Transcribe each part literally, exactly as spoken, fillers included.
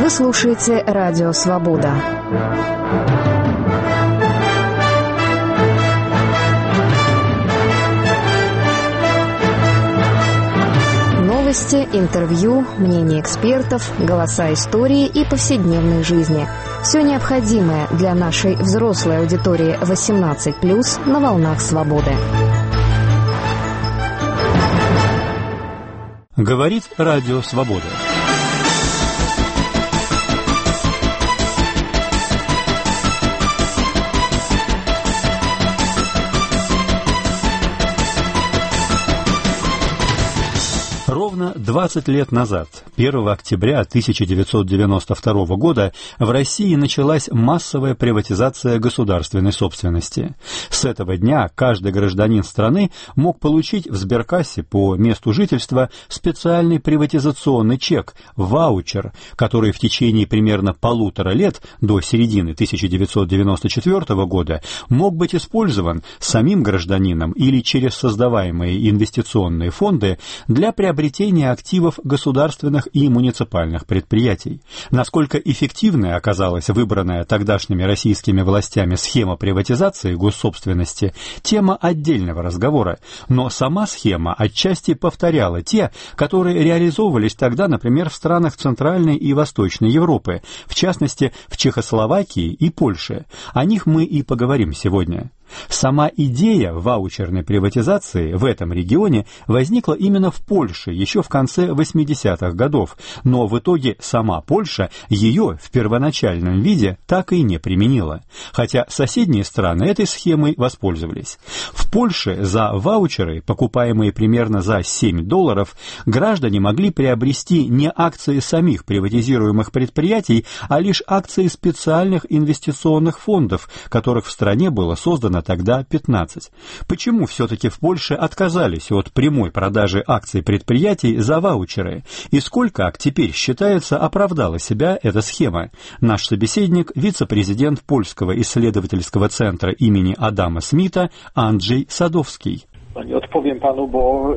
Вы слушаете Радио Свобода. Новости, интервью, мнения экспертов, голоса истории и повседневной жизни. Все необходимое для нашей взрослой аудитории восемнадцать плюс на волнах свободы. Говорит Радио Свобода. Ровно двадцать лет назад, первого октября тысяча девятьсот девяносто второго года, в России началась массовая приватизация государственной собственности. С этого дня каждый гражданин страны мог получить в сберкассе по месту жительства специальный приватизационный чек, ваучер, который в течение примерно полутора лет, до середины тысяча девятьсот девяносто четвертого года, мог быть использован самим гражданином или через создаваемые инвестиционные фонды для приобретения приобретения активов государственных и муниципальных предприятий. Насколько эффективной оказалась выбранная тогдашними российскими властями схема приватизации госсобственности – тема отдельного разговора, но сама схема отчасти повторяла те, которые реализовывались тогда, например, в странах Центральной и Восточной Европы, в частности, в Чехословакии и Польше. О них мы и поговорим сегодня. Сама идея ваучерной приватизации в этом регионе возникла именно в Польше еще в конце восьмидесятых годов, но в итоге сама Польша ее в первоначальном виде так и не применила, хотя соседние страны этой схемой воспользовались. В Польше за ваучеры, покупаемые примерно за семь долларов, граждане могли приобрести не акции самих приватизируемых предприятий, а лишь акции специальных инвестиционных фондов, которых в стране было создано тогда пятнадцать. Почему все-таки в Польше отказались от прямой продажи акций предприятий за ваучеры? И сколько, как теперь считается, оправдала себя эта схема? Наш собеседник, вице-президент Польского исследовательского центра имени Адама Смита Анджей Садовский. Отповем пану, бо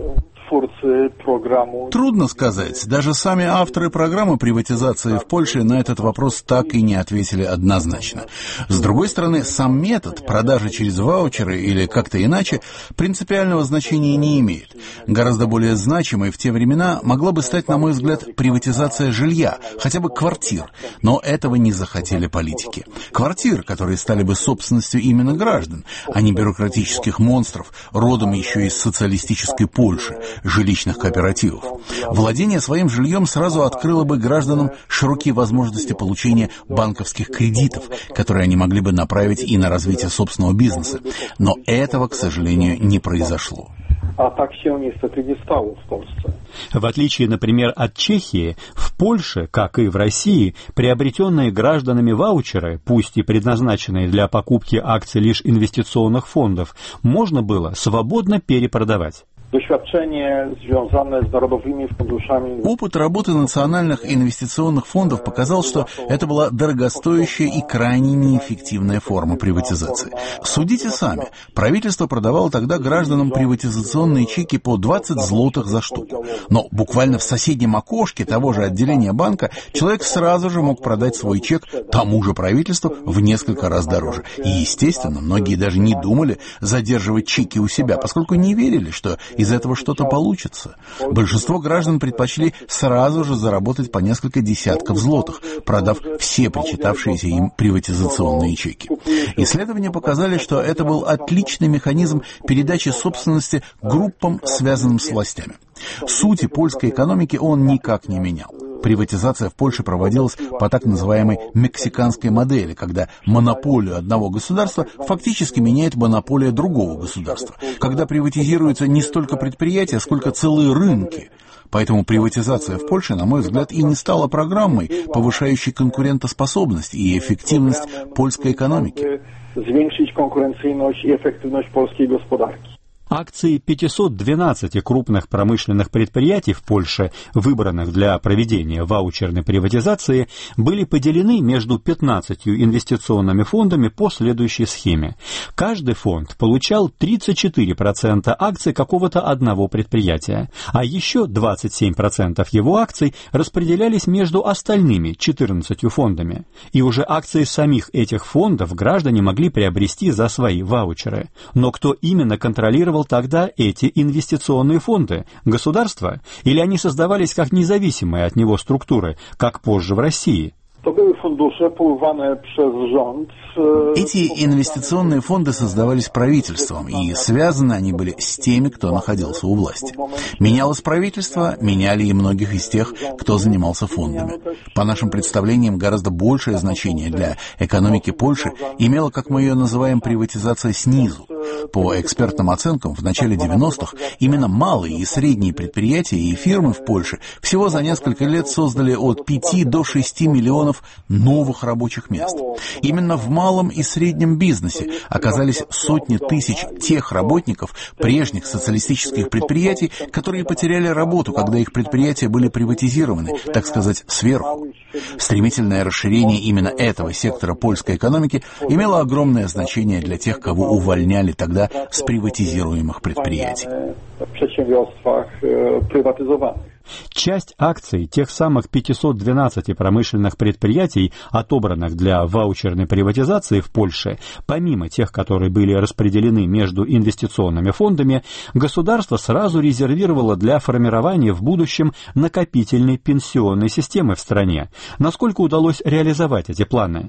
Трудно сказать. Даже сами авторы программы приватизации в Польше на этот вопрос так и не ответили однозначно. С другой стороны, сам метод продажи через ваучеры или как-то иначе принципиального значения не имеет. Гораздо более значимой в те времена могла бы стать, на мой взгляд, приватизация жилья, хотя бы квартир. Но этого не захотели политики. Квартир, которые стали бы собственностью именно граждан, а не бюрократических монстров, родом еще из социалистической Польши, жилищных кооперативов. Владение своим жильем сразу открыло бы гражданам широкие возможности получения банковских кредитов, которые они могли бы направить и на развитие собственного бизнеса. Но этого, к сожалению, не произошло. А так все niestety не стало в Польше. В отличие, например, от Чехии, в Польше, как и в России, приобретенные гражданами ваучеры, пусть и предназначенные для покупки акций лишь инвестиционных фондов, можно было свободно перепродавать. Опыт работы национальных инвестиционных фондов показал, что это была дорогостоящая и крайне неэффективная форма приватизации. Судите сами. Правительство продавало тогда гражданам приватизационные чеки по двадцать злотых за штуку. Но буквально в соседнем окошке того же отделения банка человек сразу же мог продать свой чек тому же правительству в несколько раз дороже. И, естественно, многие даже не думали задерживать чеки у себя, поскольку не верили, что из этого что-то получится. Большинство граждан предпочли сразу же заработать по несколько десятков злотых, продав все причитавшиеся им приватизационные чеки. Исследования показали, что это был отличный механизм передачи собственности группам, связанным с властями. Сути польской экономики он никак не менял. Приватизация в Польше проводилась по так называемой мексиканской модели, когда монополию одного государства фактически меняет монополия другого государства, когда приватизируются не столько предприятия, сколько целые рынки. Поэтому приватизация в Польше, на мой взгляд, и не стала программой, повышающей конкурентоспособность и эффективность польской экономики. Zwiększyć konkurencyjność i efektywność polskiej gospodarki. Акции пятисот двенадцати крупных промышленных предприятий в Польше, выбранных для проведения ваучерной приватизации, были поделены между пятнадцатью инвестиционными фондами по следующей схеме. Каждый фонд получал тридцать четыре процента акций какого-то одного предприятия, а еще двадцать семь процентов его акций распределялись между остальными четырнадцатью фондами. И уже акции самих этих фондов граждане могли приобрести за свои ваучеры. Но кто именно контролировал тогда эти инвестиционные фонды? Государство? Или они создавались как независимые от него структуры, как позже в России? Эти инвестиционные фонды создавались правительством, и связаны они были с теми, кто находился у власти. Менялось правительство, меняли и многих из тех, кто занимался фондами. По нашим представлениям, гораздо большее значение для экономики Польши имела, как мы ее называем, приватизация снизу. По экспертным оценкам, в начале девяностых именно малые и средние предприятия и фирмы в Польше всего за несколько лет создали от пяти до шести миллионов новых рабочих мест. Именно в малом и среднем бизнесе оказались сотни тысяч тех работников прежних социалистических предприятий, которые потеряли работу, когда их предприятия были приватизированы, так сказать, сверху. Стремительное расширение именно этого сектора польской экономики имело огромное значение для тех, кого увольняли тогда с приватизируемых предприятий. Часть акций тех самых пятисот двенадцати промышленных предприятий, отобранных для ваучерной приватизации в Польше, помимо тех, которые были распределены между инвестиционными фондами, государство сразу резервировало для формирования в будущем накопительной пенсионной системы в стране. Насколько удалось реализовать эти планы?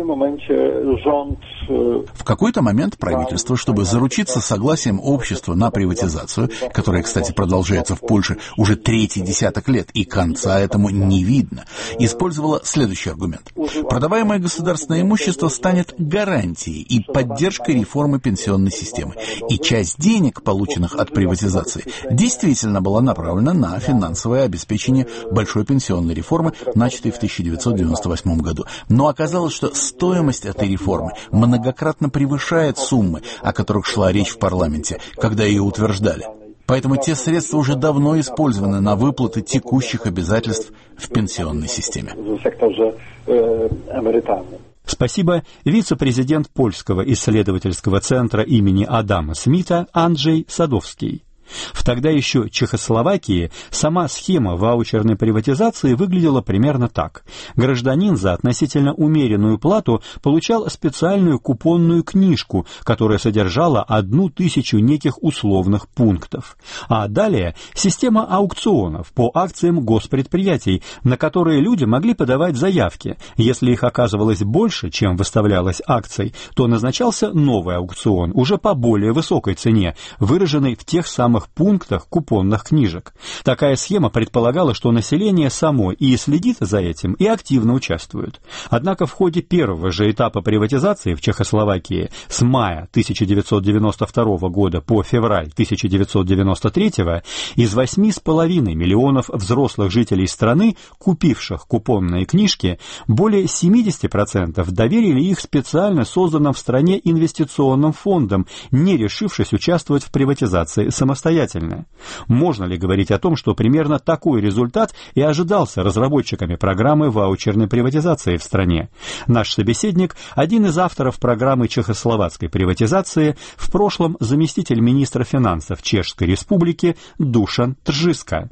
В какой-то момент правительство, чтобы заручиться согласием общества на приватизацию, которая, кстати, продолжается в Польше уже третий десяток лет, и конца этому не видно, использовало следующий аргумент. Продаваемое государственное имущество станет гарантией и поддержкой реформы пенсионной системы, и часть денег, полученных от приватизации, действительно была направлена на финансовое обеспечение большой пенсионной реформы, начатой в тысяча девятьсот девяносто восьмом году. Но оказалось, что стоимость этой реформы многократно превышает суммы, о которых шла речь в парламенте, когда ее утверждали. Поэтому те средства уже давно использованы на выплаты текущих обязательств в пенсионной системе. Спасибо, вице-президент Польского исследовательского центра имени Адама Смита Анджей Садовский. В тогда еще Чехословакии сама схема ваучерной приватизации выглядела примерно так. Гражданин за относительно умеренную плату получал специальную купонную книжку, которая содержала одну тысячу неких условных пунктов. А далее система аукционов по акциям госпредприятий, на которые люди могли подавать заявки. Если их оказывалось больше, чем выставлялось акций, то назначался новый аукцион, уже по более высокой цене, выраженной в тех самых пунктах купонных книжек. Такая схема предполагала, что население само и следит за этим, и активно участвует. Однако в ходе первого же этапа приватизации в Чехословакии с мая тысяча девятьсот девяносто второго года по февраль тысяча девятьсот девяносто третьего из восьми с половиной миллионов взрослых жителей страны, купивших купонные книжки, более семьдесят процентов доверили их специально созданным в стране инвестиционным фондам, не решившись участвовать в приватизации самостоятельно. Можно ли говорить о том, что примерно такой результат и ожидался разработчиками программы ваучерной приватизации в стране? Наш собеседник – один из авторов программы чехословацкой приватизации, в прошлом заместитель министра финансов Чешской Республики Душан Тржиска.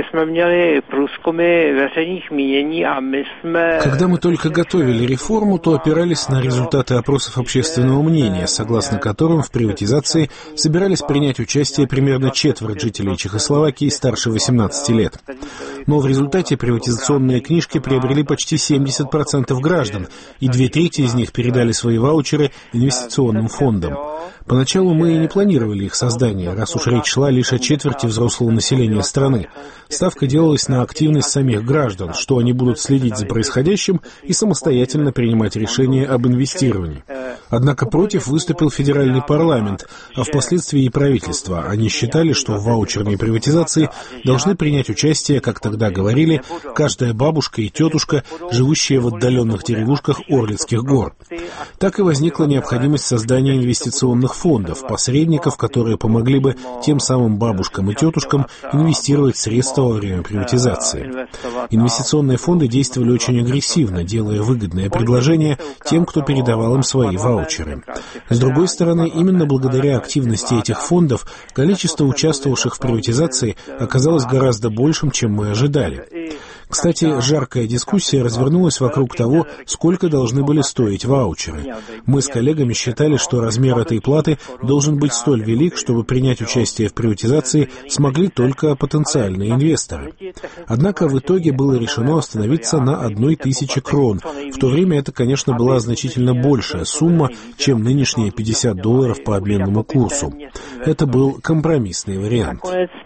Когда мы только готовили реформу, то опирались на результаты опросов общественного мнения, согласно которым в приватизации собирались принять участие примерно четверть жителей Чехословакии старше восемнадцати лет. Но в результате приватизационные книжки приобрели почти семьдесят процентов граждан, и две трети из них передали свои ваучеры инвестиционным фондам. Поначалу мы и не планировали их создание, раз уж речь шла лишь о четверти взрослого населения страны. Ставка делалась на активность самих граждан, что они будут следить за происходящим и самостоятельно принимать решения об инвестировании. Однако против выступил федеральный парламент, а впоследствии и правительство. Они считали, что в ваучерной приватизации должны принять участие как тогда говорили, каждая бабушка и тетушка, живущие в отдаленных деревушках Орлицких гор. Так и возникла необходимость создания инвестиционных фондов, посредников, которые помогли бы тем самым бабушкам и тетушкам инвестировать средства во время приватизации. Инвестиционные фонды действовали очень агрессивно, делая выгодные предложения тем, кто передавал им свои ваучеры. С другой стороны, именно благодаря активности этих фондов количество участвовавших в приватизации оказалось гораздо большим, чем мы ожидали. Кстати, жаркая дискуссия развернулась вокруг того, сколько должны были стоить ваучеры. Мы с коллегами считали, что размер этой платы должен быть столь велик, чтобы принять участие в приватизации смогли только потенциальные инвесторы. Однако в итоге было решено остановиться на одной тысяче крон. В то время это, конечно, была значительно большая сумма, чем нынешние пятьдесят долларов по обменному курсу. Это был компромиссный вариант.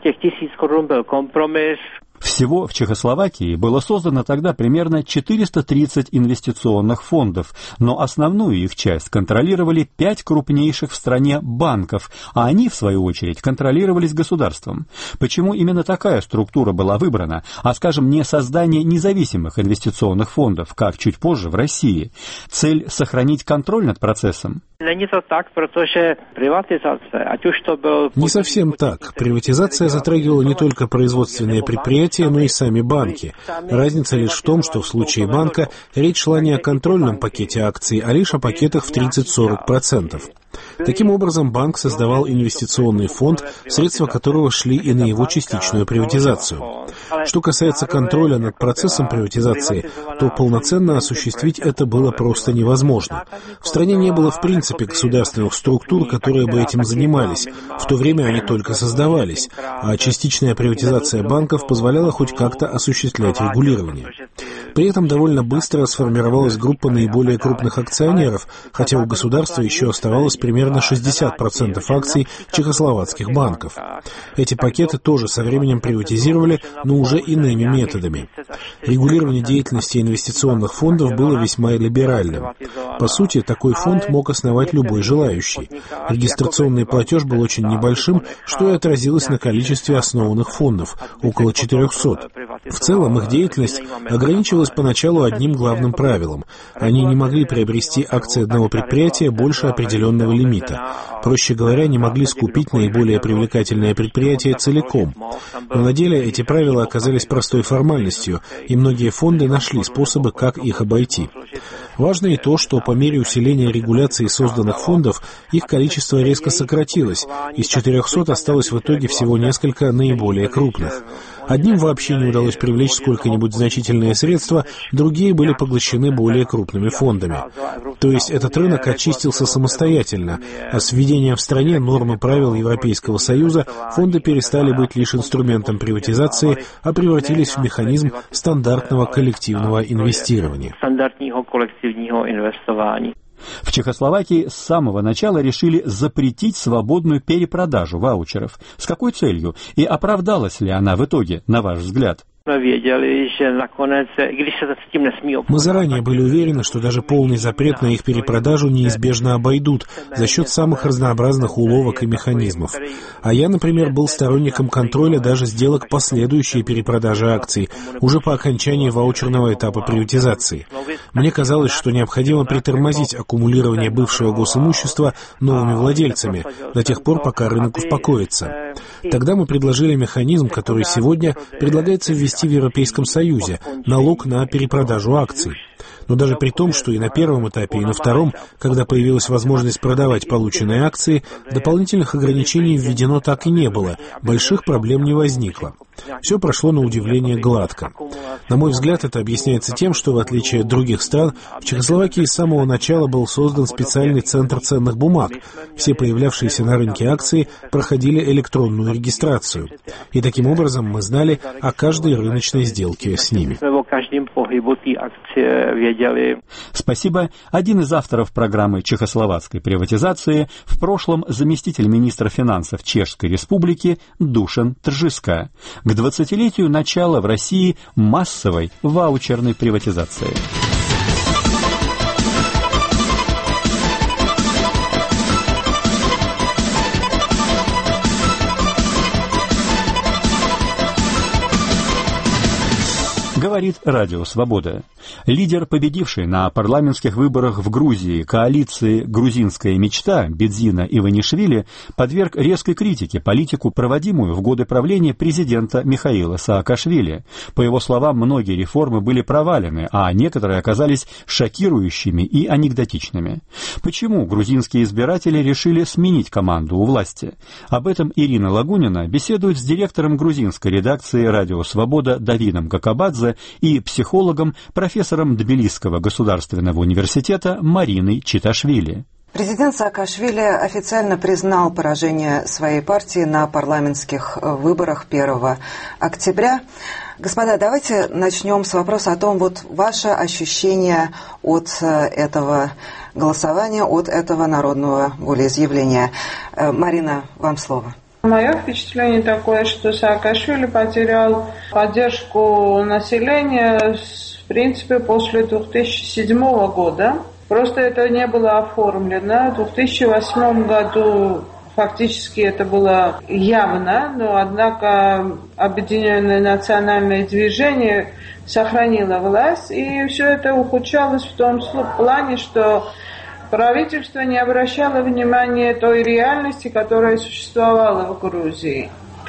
Всего в Чехословакии было создано тогда примерно четыреста тридцать инвестиционных фондов, но основную их часть контролировали пять крупнейших в стране банков, а они, в свою очередь, контролировались государством. Почему именно такая структура была выбрана, а, скажем, не создание независимых инвестиционных фондов, как чуть позже в России? Цель — сохранить контроль над процессом? Не совсем так. Приватизация затрагивала не только производственные предприятия, но и сами банки. Разница лишь в том, что в случае банка речь шла не о контрольном пакете акций, а лишь о пакетах в тридцать-сорок процентов. Таким образом, банк создавал инвестиционный фонд, средства которого шли и на его частичную приватизацию. Что касается контроля над процессом приватизации, то полноценно осуществить это было просто невозможно. В стране не было в принципе государственных структур, которые бы этим занимались. В то время они только создавались, а частичная приватизация банков позволяла хоть как-то осуществлять регулирование. При этом довольно быстро сформировалась группа наиболее крупных акционеров, хотя у государства еще оставалось примерно шестьдесят процентов акций чехословацких банков. Эти пакеты тоже со временем приватизировали, но уже иными методами. Регулирование деятельности инвестиционных фондов было весьма либеральным. По сути, такой фонд мог основать любой желающий. Регистрационный платеж был очень небольшим, что и отразилось на количестве основанных фондов – около четырехсот. В целом, их деятельность ограничивалась поначалу одним главным правилом. Они не могли приобрести акции одного предприятия больше определенного лимита. Проще говоря, не могли скупить наиболее привлекательное предприятие целиком. Но на деле эти правила оказались простой формальностью, и многие фонды нашли способы, как их обойти. Важно и то, что по мере усиления регуляции созданных фондов их количество резко сократилось. Из четырехсот осталось в итоге всего несколько наиболее крупных. Одним вообще не удалось привлечь сколько-нибудь значительные средства, другие были поглощены более крупными фондами. То есть этот рынок очистился самостоятельно, а с введением в стране норм и правил Европейского Союза фонды перестали быть лишь инструментом приватизации, а превратились в механизм стандартного коллективного инвестирования. В Чехословакии с самого начала решили запретить свободную перепродажу ваучеров. С какой целью? И оправдалась ли она в итоге, на ваш взгляд? Мы заранее были уверены, что даже полный запрет на их перепродажу неизбежно обойдут за счет самых разнообразных уловок и механизмов. А я, например, был сторонником контроля даже сделок последующей перепродажи акций, уже по окончании ваучерного этапа приватизации. Мне казалось, что необходимо притормозить аккумулирование бывшего госимущества новыми владельцами до тех пор, пока рынок успокоится. Тогда мы предложили механизм, который сегодня предлагается ввести в Европейском Союзе – налог на перепродажу акций. Но даже при том, что и на первом этапе, и на втором, когда появилась возможность продавать полученные акции, дополнительных ограничений введено так и не было, больших проблем не возникло. Все прошло на удивление гладко. На мой взгляд, это объясняется тем, что, в отличие от других стран, в Чехословакии с самого начала был создан специальный центр ценных бумаг. Все появлявшиеся на рынке акции проходили электронную регистрацию. И таким образом мы знали о каждой рыночной сделке с ними. Спасибо. Один из авторов программы чехословацкой приватизации, в прошлом заместитель министра финансов Чешской Республики Душан Тржиска. К двадцатилетию начала в России массовой ваучерной приватизации. говорит Радио Свобода. Лидер, победивший на парламентских выборах в Грузии коалиции «Грузинская мечта» Бедзина Иванишвили, подверг резкой критике политику, проводимую в годы правления президента Михаила Саакашвили. По его словам, многие реформы были провалены, а некоторые оказались шокирующими и анекдотичными. Почему грузинские избиратели решили сменить команду у власти? Об этом Ирина Лагунина беседует с директором грузинской редакции «Радио Свобода» Давидом Какабадзе и психологом, профессором Тбилисского государственного университета Мариной Читашвили. Президент Саакашвили официально признал поражение своей партии на парламентских выборах первого октября. Господа, давайте начнем с вопроса о том, вот ваше ощущение от этого голосования, от этого народного волеизъявления. Марина, вам слово. Мое впечатление такое, что Саакашвили потерял поддержку населения, в принципе, после две тысячи седьмого года. Просто это не было оформлено. В две тысячи восьмом году фактически это было явно, но, однако, Объединенное национальное движение сохранило власть, и все это ухудшалось в том плане, что правительство не обращало внимания той реальности, которая существовала в Грузии.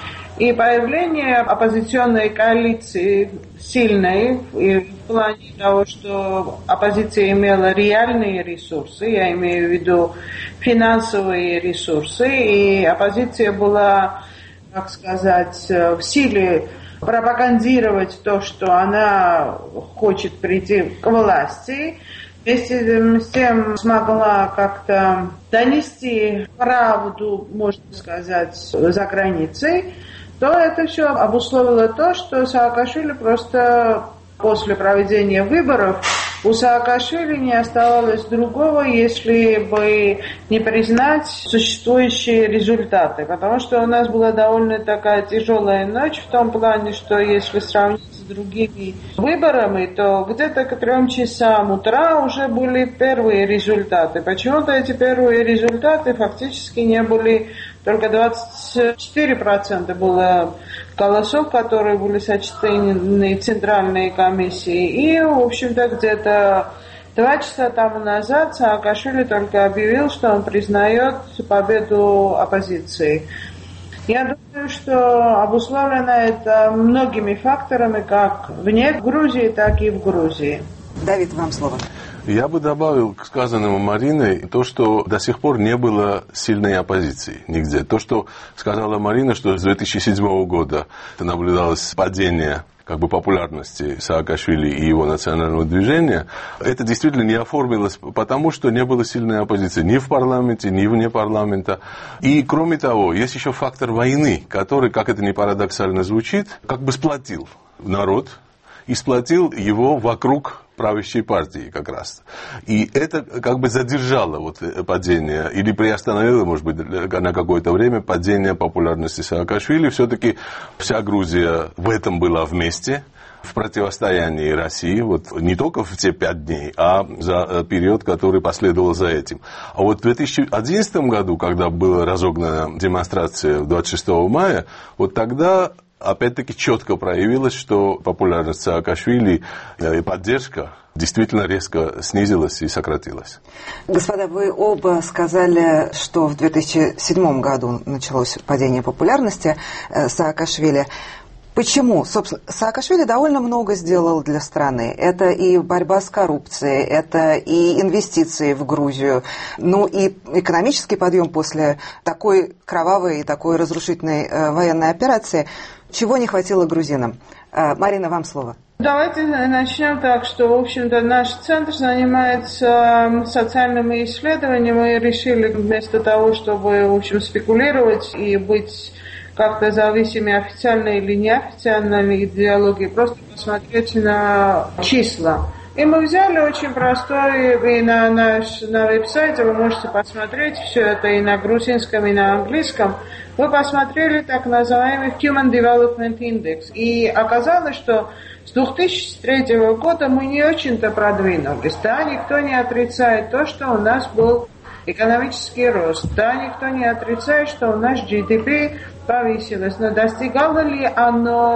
И появление оппозиционной коалиции сильной, и в плане того, что оппозиция имела реальные ресурсы, я имею в виду финансовые ресурсы, и оппозиция была, как сказать, в силе пропагандировать то, что она хочет прийти к власти, вместе с тем смогла как-то донести правду, можно сказать, за границей, то это все обусловило то, что Саакашвили просто после проведения выборов у Саакашвили не оставалось другого, если бы не признать существующие результаты. Потому что у нас была довольно такая тяжелая ночь в том плане, что если сравнить с другими выборами, то где-то к трем часам утра уже были первые результаты. Почему-то эти первые результаты фактически не были, только двадцать четыре процента было голосов, которые были сочтены Центральной комиссией. И, в общем-то, где-то два часа тому назад Саакашвили только объявил, что он признает победу оппозиции. Я думаю, что обусловлено это многими факторами, как вне Грузии, так и в Грузии. Давид, вам слово. Я бы добавил к сказанному Мариной то, что до сих пор не было сильной оппозиции нигде. То, что сказала Марина, что с две тысячи седьмого года наблюдалось падение как бы популярности Саакашвили и его национального движения, это действительно не оформилось, потому что не было сильной оппозиции ни в парламенте, ни вне парламента. И, кроме того, есть еще фактор войны, который, как это ни парадоксально звучит, как бы сплотил народ и сплотил его вокруг правящей партии как раз. И это как бы задержало вот падение, или приостановило, может быть, на какое-то время падение популярности Саакашвили. Все-таки вся Грузия в этом была вместе, в противостоянии России, вот не только в те пять дней, а за период, который последовал за этим. А вот в две тысячи одиннадцатом году, когда была разогнана демонстрация двадцать шестого мая, вот тогда опять-таки четко проявилось, что популярность Саакашвили и поддержка действительно резко снизилась и сократилась. Господа, вы оба сказали, что в две тысячи седьмом году началось падение популярности Саакашвили. Почему? Собственно, Саакашвили довольно много сделал для страны. Это и борьба с коррупцией, это и инвестиции в Грузию, ну и экономический подъем после такой кровавой и такой разрушительной э, военной операции. Чего не хватило грузинам? Э, Марина, вам слово. Давайте начнем так, что, в общем-то, наш центр занимается социальными исследованиями. Мы решили вместо того, чтобы, в общем, спекулировать и быть как-то зависимы официальной или неофициальной идеологии, просто посмотреть на числа. И мы взяли очень простой, и на наш на веб-сайте вы можете посмотреть все это и на грузинском, и на английском. Мы посмотрели так называемый Human Development Index. И оказалось, что с две тысячи третьего года мы не очень-то продвинулись. Да, никто не отрицает то, что у нас был экономический рост. Да, никто не отрицает, что у нас джи ди пи повысилось. Но достигало ли оно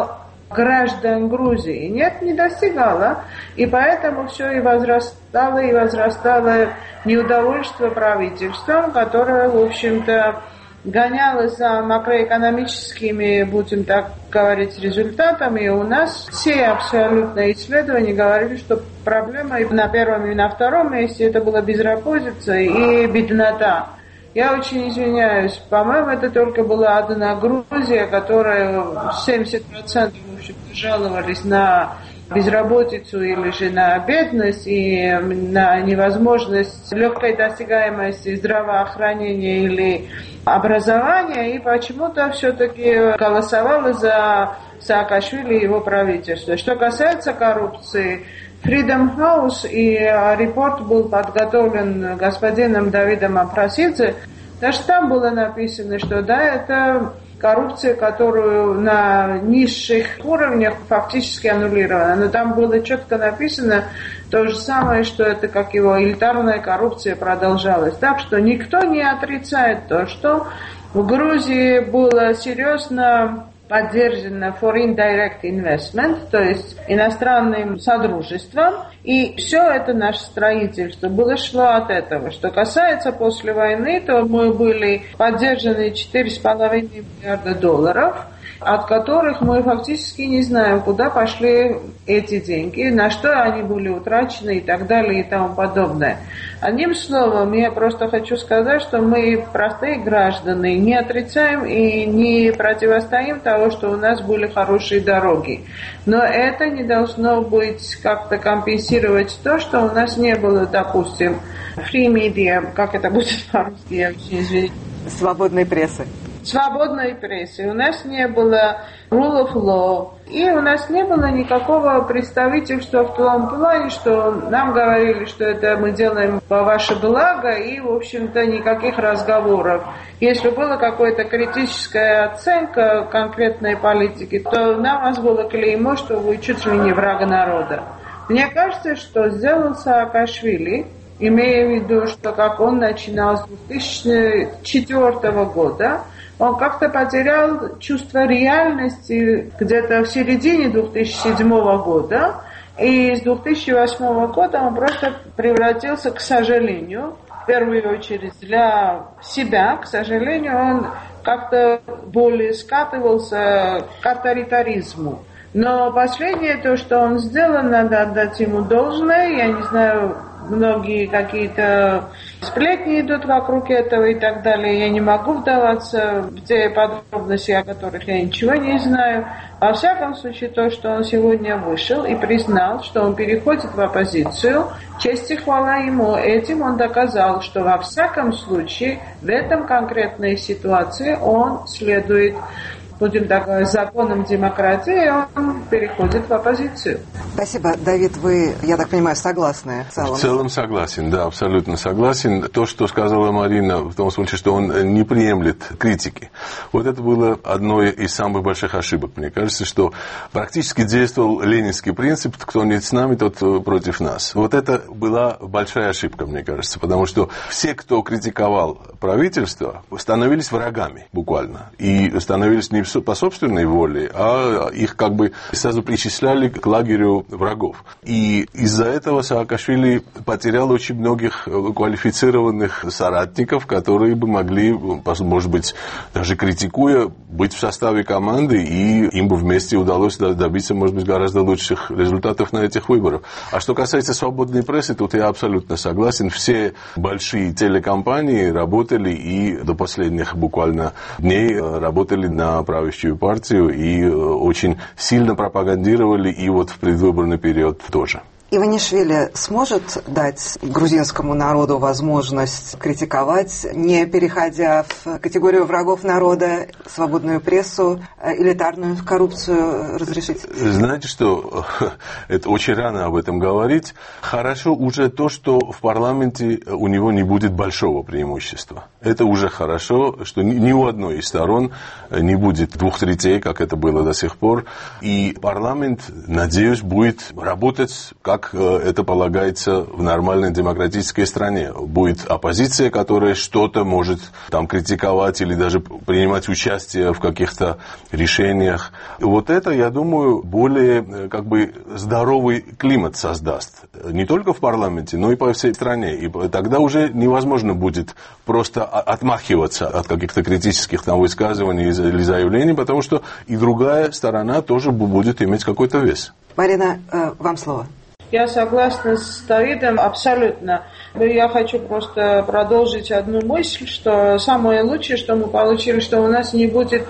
граждан Грузии. Нет, не достигала. И поэтому все и возрастало, и возрастало неудовольствие правительством, которое, в общем-то, гонялось за макроэкономическими, будем так говорить, результатами. И у нас все абсолютно исследования говорили, что проблема и на первом, и на втором месте это была безработица и беднота. Я очень извиняюсь, по-моему, это только была одна Грузия, которая семьдесят процентов в общем-то, жаловались на безработицу или же на бедность и на невозможность легкой достигаемости здравоохранения или образования, и почему-то все-таки голосовала за Саакашвили и его правительство. Что касается коррупции, Freedom House и репорт был подготовлен господином Давидом Апрасидзе. Даже там было написано, что да, это коррупция, которую на низших уровнях фактически аннулирована. Но там было четко написано то же самое, что это как его элитарная коррупция продолжалась. Так что никто не отрицает то, что в Грузии было серьезно поддержано foreign direct investment, то есть иностранным содружеством, и все это наше строительство было шло от этого. Что касается после войны, то мы были поддержаны четыре с половиной миллиарда долларов, от которых мы фактически не знаем, куда пошли эти деньги, на что они были утрачены и так далее и тому подобное. Одним словом, я просто хочу сказать, что мы, простые граждане, не отрицаем и не противостоим того, что у нас были хорошие дороги. Но это не должно быть как-то компенсировать то, что у нас не было, допустим, free media, как это будет по-русски, я очень извиняюсь. Свободной прессы. Свободной прессы. У нас не было rule of law. И у нас не было никакого представительства в том плане, что нам говорили, что это мы делаем по ваше благо, и, в общем-то, никаких разговоров. Если была какая-то критическая оценка конкретной политики, то на вас было клеймо, что вы чуть ли не враг народа. Мне кажется, что сделал Саакашвили, имея в виду, что как он начинал с две тысячи четвёртого года, он как-то потерял чувство реальности где-то в середине две тысячи седьмого года, и с две тысячи восьмого года он просто превратился, к сожалению, в первую очередь для себя, к сожалению, он как-то более скатывался к авторитаризму. Но последнее то, что он сделал, надо отдать ему должное. Я не знаю, многие какие-то сплетни идут вокруг этого и так далее. Я не могу вдаваться в те подробности, о которых я ничего не знаю. Во всяком случае, то, что он сегодня вышел и признал, что он переходит в оппозицию, честь и хвала ему. Этим он доказал, что во всяком случае в этом конкретной ситуации он следует, будем так говорить, законам демократии, он переходит в оппозицию. Спасибо. Давид, вы, я так понимаю, согласны в целом? В целом согласен, да, абсолютно согласен. То, что сказала Марина, в том смысле, что он не приемлет критики, вот это было одной из самых больших ошибок. Мне кажется, что практически действовал ленинский принцип: кто не с нами, тот против нас. Вот это была большая ошибка, мне кажется, потому что все, кто критиковал правительство, становились врагами буквально, и становились не по собственной воле, а их как бы сразу причисляли к лагерю врагов. И из-за этого Саакашвили потерял очень многих квалифицированных соратников, которые бы могли, может быть, даже критикуя, быть в составе команды, и им бы вместе удалось добиться, может быть, гораздо лучших результатов на этих выборах. А что касается свободной прессы, тут я абсолютно согласен. Все большие телекомпании работали и до последних буквально дней работали на правящую партию и очень сильно пропагандировали, и вот в предвыборный период тоже. Иванишвили сможет дать грузинскому народу возможность критиковать, не переходя в категорию врагов народа, свободную прессу, элитарную коррупцию разрешить? Знаете что, это очень рано об этом говорить. Хорошо уже то, что в парламенте у него не будет большого преимущества. Это уже хорошо, что ни у одной из сторон не будет двух третей, как это было до сих пор. И парламент, надеюсь, будет работать как как это полагается в нормальной демократической стране. Будет оппозиция, которая что-то может там критиковать или даже принимать участие в каких-то решениях. И вот это, я думаю, более как бы здоровый климат создаст. Не только в парламенте, но и по всей стране. И тогда уже невозможно будет просто отмахиваться от каких-то критических там высказываний или заявлений, потому что и другая сторона тоже будет иметь какой-то вес. Марина, вам слово. Я согласна с Давидом абсолютно. Я хочу просто продолжить одну мысль, что самое лучшее, что мы получили, что у нас не будет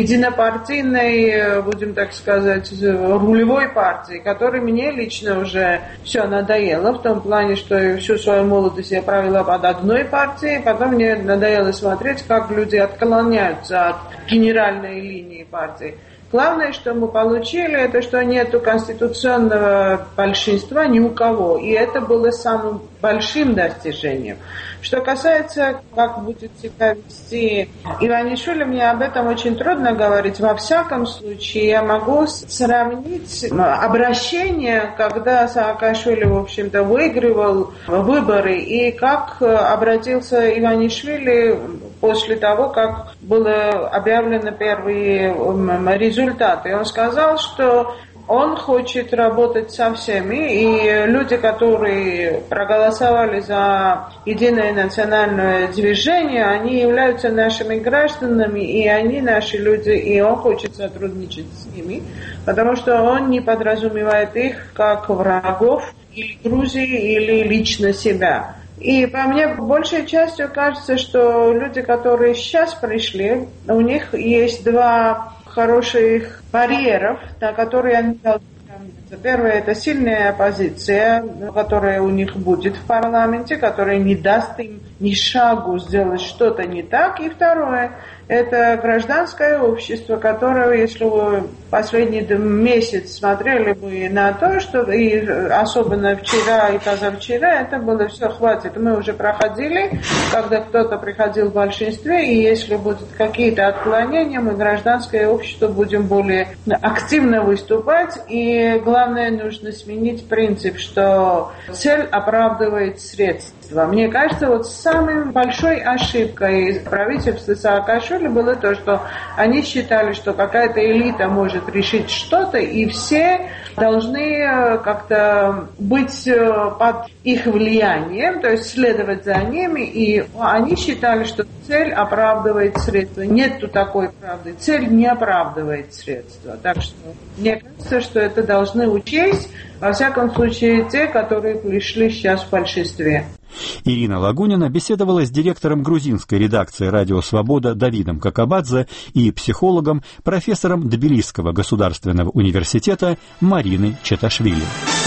единопартийной, будем так сказать, рулевой партии, которой мне лично уже все надоело, в том плане, что всю свою молодость я провела под одной партией, потом мне надоело смотреть, как люди отклоняются от генеральной линии партии. Главное, что мы получили, это что нету конституционного большинства ни у кого. И это было самым большим достижением. Что касается, как будет себя вести Иванишвили, мне об этом очень трудно говорить. Во всяком случае, я могу сравнить обращение, когда Саакашвили, в общем-то, выигрывал выборы, и как обратился Иванишвили после того, как были объявлены первые результаты. Он сказал, что он хочет работать со всеми, и люди, которые проголосовали за единое национальное движение, они являются нашими гражданами, и они наши люди, и он хочет сотрудничать с ними, потому что он не подразумевает их как врагов или Грузии, или лично себя. И по мне, большей частью кажется, что люди, которые сейчас пришли, у них есть два хороших барьеров, на которые они должны равняться. Первое – это сильная оппозиция, которая у них будет в парламенте, которая не даст им ни шагу сделать что-то не так. И второе – это гражданское общество, которое, если вы последний месяц смотрели бы на то, что и особенно вчера и позавчера, это было все, хватит. Мы уже проходили, когда кто-то приходил в большинстве, и если будут какие-то отклонения, мы гражданское общество будем более активно выступать. И главное, нужно сменить принцип, что цель оправдывает средства. Мне кажется, вот самой большой ошибкой правительства Саакашвили было то, что они считали, что какая-то элита может решить что-то, и все должны как-то быть под их влиянием, то есть следовать за ними, и они считали, что цель оправдывает средства. Нету такой правды. Цель не оправдывает средства. Так что мне кажется, что это должны учесть, во всяком случае, те, которые пришли сейчас в большинстве. Ирина Лагунина беседовала с директором грузинской редакции «Радио Свобода» Давидом Какабадзе и психологом, профессором Тбилисского государственного университета Мариной Четашвили.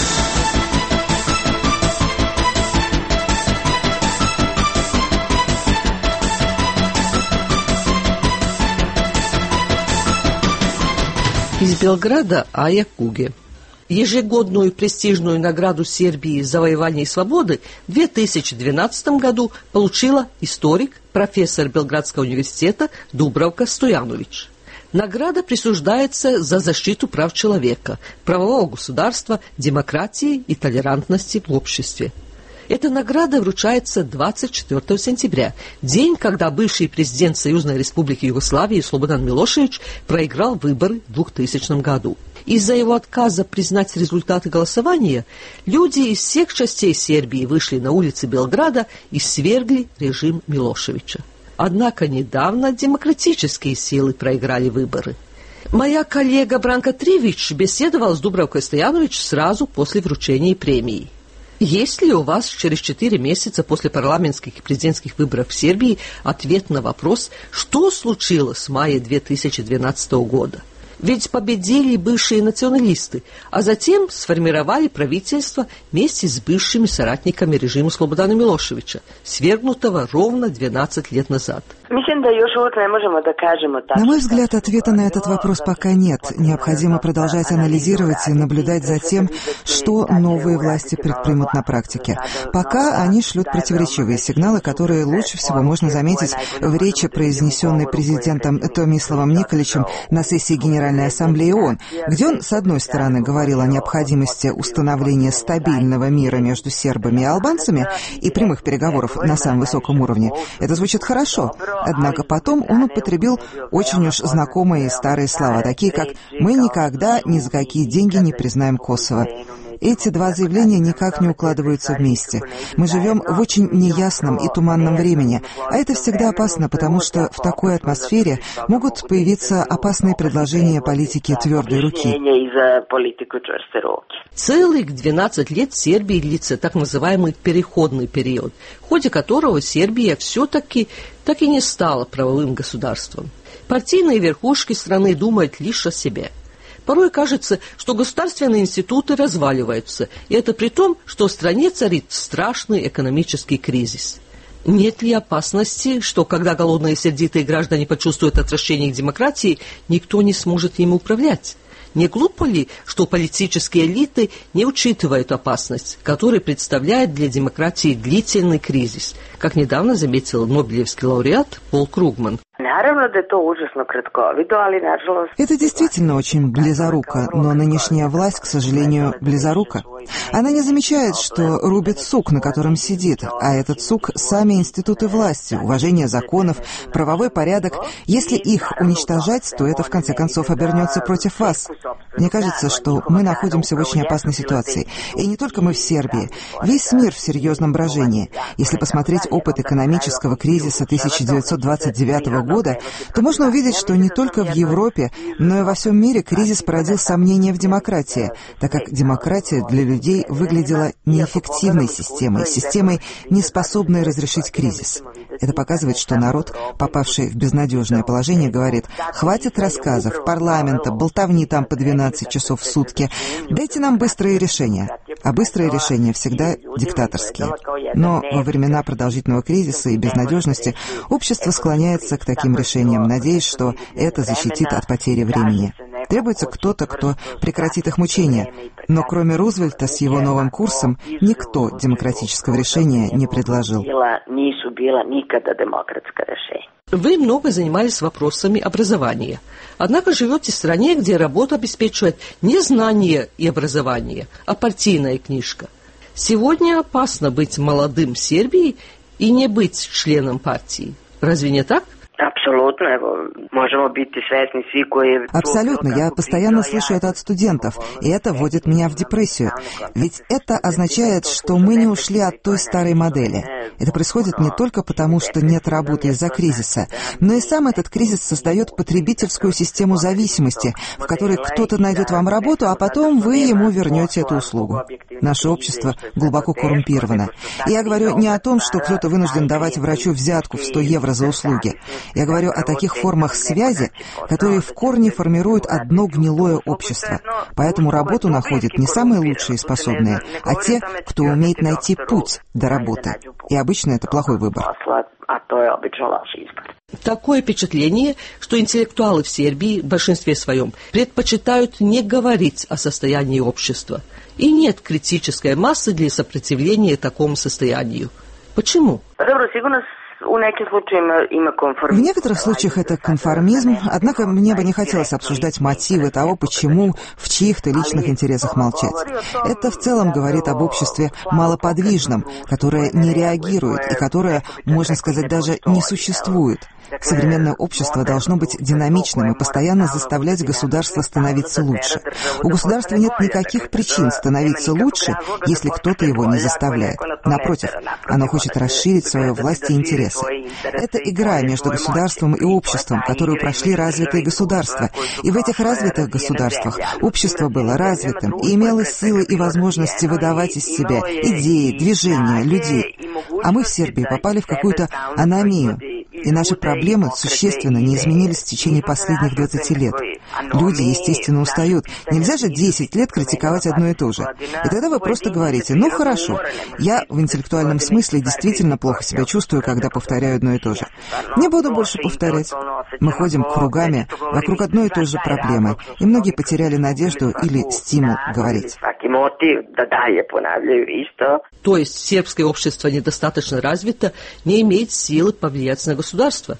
Из Белграда Ая Куге. Ежегодную престижную награду Сербии «Завоевание свободы» в две тысячи двенадцатом году получила историк, профессор Белградского университета Дубравка Стоянович. Награда присуждается за защиту прав человека, правового государства, демократии и толерантности в обществе. Эта награда вручается двадцать четвёртого сентября, день, когда бывший президент Союзной Республики Югославии Слободан Милошевич проиграл выборы в двухтысячном году. Из-за его отказа признать результаты голосования люди из всех частей Сербии вышли на улицы Белграда и свергли режим Милошевича. Однако недавно демократические силы проиграли выборы. Моя коллега Бранка Тривич беседовала с Дубравкой Стоянович сразу после вручения премии. Есть ли у вас через четыре месяца после парламентских и президентских выборов в Сербии ответ на вопрос, что случилось с мая две тысячи двенадцатого года? Ведь победили бывшие националисты, а затем сформировали правительство вместе с бывшими соратниками режима Слободана Милошевича, свергнутого ровно двенадцать лет назад. На мой взгляд, ответа на этот вопрос пока нет. Необходимо продолжать анализировать и наблюдать за тем, что новые власти предпримут на практике. Пока они шлют противоречивые сигналы, которые лучше всего можно заметить в речи, произнесенной президентом Томиславом Николичем на сессии Генеральной Ассамблеи ООН, где он, с одной стороны, говорил о необходимости установления стабильного мира между сербами и албанцами и прямых переговоров на самом высоком уровне. Это звучит хорошо. Однако потом он употребил очень уж знакомые старые слова, такие как «мы никогда ни за какие деньги не признаем Косово». Эти два заявления никак не укладываются вместе. Мы живем в очень неясном и туманном времени, а это всегда опасно, потому что в такой атмосфере могут появиться опасные предложения политики твердой руки. Целых двенадцать лет в Сербии длится так называемый переходный период, в ходе которого Сербия все-таки так и не стала правовым государством. Партийные верхушки страны думают лишь о себе. Порой кажется, что государственные институты разваливаются, и это при том, что в стране царит страшный экономический кризис. Нет ли опасности, что когда голодные и сердитые граждане почувствуют отвращение к демократии, никто не сможет им управлять? Не глупо ли, что политические элиты не учитывают опасность, которую представляет для демократии длительный кризис, как недавно заметил нобелевский лауреат Пол Кругман? Это действительно очень близоруко, но нынешняя власть, к сожалению, близорука. Она не замечает, что рубит сук, на котором сидит, а этот сук — сами институты власти, уважение законов, правовой порядок. Если их уничтожать, то это в конце концов обернется против вас. Мне кажется, что мы находимся в очень опасной ситуации. И не только мы в Сербии. Весь мир в серьезном брожении. Если посмотреть опыт экономического кризиса тысяча девятьсот двадцать девятого года, то можно увидеть, что не только в Европе, но и во всем мире кризис породил сомнения в демократии, так как демократия для людей выглядела неэффективной системой, системой, не способной разрешить кризис. Это показывает, что народ, попавший в безнадежное положение, говорит: «Хватит рассказов, парламента, болтовни там по двенадцать часов в сутки. Дайте нам быстрые решения». А быстрые решения всегда диктаторские. Но во времена продолжительного кризиса и безнадежности общество склоняется к таким решениям, надеясь, что это защитит от потери времени. Требуется кто-то, кто прекратит их мучения. Но кроме Рузвельта с его новым курсом, никто демократического решения не предложил. Вы много занимались вопросами образования. Однако живете в стране, где работу обеспечивает не знание и образование, а партийная книжка. Сегодня опасно быть молодым в Сербии и не быть членом партии. Разве не так? Абсолютно. Я постоянно слышу это от студентов, и это вводит меня в депрессию. Ведь это означает, что мы не ушли от той старой модели. Это происходит не только потому, что нет работы из-за кризиса, но и сам этот кризис создает потребительскую систему зависимости, в которой кто-то найдет вам работу, а потом вы ему вернете эту услугу. Наше общество глубоко коррумпировано. И я говорю не о том, что кто-то вынужден давать врачу взятку в сто евро за услуги. Я говорю о таких формах связи, которые в корне формируют одно гнилое общество. Поэтому работу находят не самые лучшие и способные, а те, кто умеет найти путь до работы. И обычно это плохой выбор. Такое впечатление, что интеллектуалы в Сербии в большинстве своем предпочитают не говорить о состоянии общества. И нет критической массы для сопротивления такому состоянию. Почему? В некоторых случаях это конформизм, однако мне бы не хотелось обсуждать мотивы того, почему в чьих-то личных интересах молчать. Это в целом говорит об обществе малоподвижном, которое не реагирует и которое, можно сказать, даже не существует. Современное общество должно быть динамичным и постоянно заставлять государство становиться лучше. У государства нет никаких причин становиться лучше, если кто-то его не заставляет. Напротив, оно хочет расширить свою власть и интересы. Это игра между государством и обществом, которую прошли развитые государства. И в этих развитых государствах общество было развитым и имело силы и возможности выдавать из себя идеи, движения, людей. А мы в Сербии попали в какую-то аномию. И наши проблемы существенно не изменились в течение последних двадцати лет. Люди, естественно, устают. Нельзя же десять лет критиковать одно и то же. И тогда вы просто говорите: ну хорошо, я в интеллектуальном смысле действительно плохо себя чувствую, когда повторяю одно и то же. Не буду больше повторять. Мы ходим кругами вокруг одной и той же проблемы, и многие потеряли надежду или стимул говорить. То есть сербское общество недостаточно развито, не имеет силы повлиять на государство?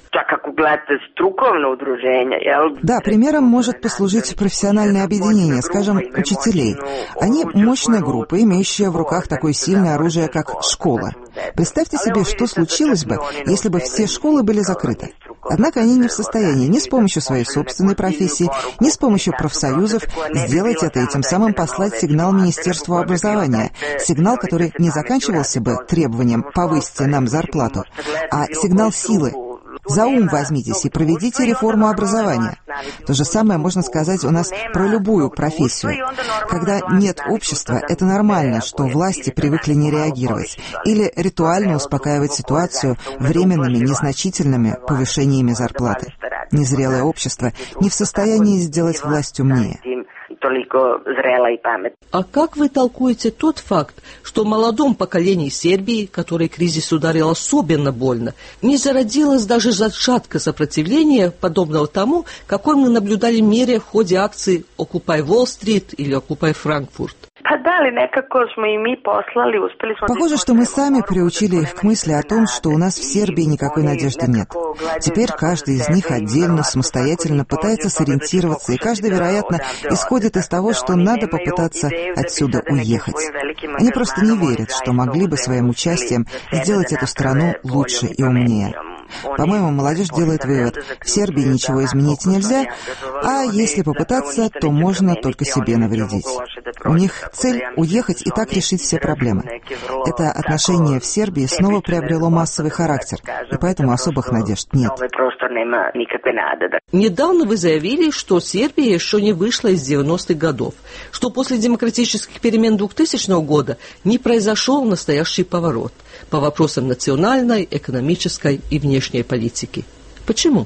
Да, примером может послужить профессиональное объединение, скажем, учителей. Они мощная группа, имеющая в руках такое сильное оружие, как школа. Представьте себе, что случилось бы, если бы все школы были закрыты. Однако они не в состоянии ни с помощью своей собственной профессии, ни с помощью профсоюзов сделать это и тем самым послать сигнал Министерству образования. Сигнал, который не заканчивался бы требованием «повысьте нам зарплату», а сигнал силы. За ум возьмитесь и проведите реформу образования. То же самое можно сказать у нас про любую профессию. Когда нет общества, это нормально, что власти привыкли не реагировать или ритуально успокаивать ситуацию временными, незначительными повышениями зарплаты. Незрелое общество не в состоянии сделать власть умнее. А как вы толкуете тот факт, что в молодом поколении Сербии, который кризис ударил особенно больно, не зародилось даже зачатка сопротивления, подобного тому, какой мы наблюдали в мире в ходе акции «Окупай Уолл-стрит» или «Окупай Франкфурт»? Похоже, что мы сами приучили их к мысли о том, что у нас в Сербии никакой надежды нет. Теперь каждый из них отдельно, самостоятельно пытается сориентироваться, и каждый, вероятно, исходит из того, что надо попытаться отсюда уехать. Они просто не верят, что могли бы своим участием сделать эту страну лучше и умнее. По-моему, молодежь делает вывод: в Сербии ничего изменить нельзя, а если попытаться, то можно только себе навредить. У них цель — уехать и так решить все проблемы. Это отношение в Сербии снова приобрело массовый характер, и поэтому особых надежд нет. Недавно вы заявили, что Сербия еще не вышла из девяностых годов, что после демократических перемен двухтысячного года не произошел настоящий поворот по вопросам национальной, экономической и внешней политики. Почему?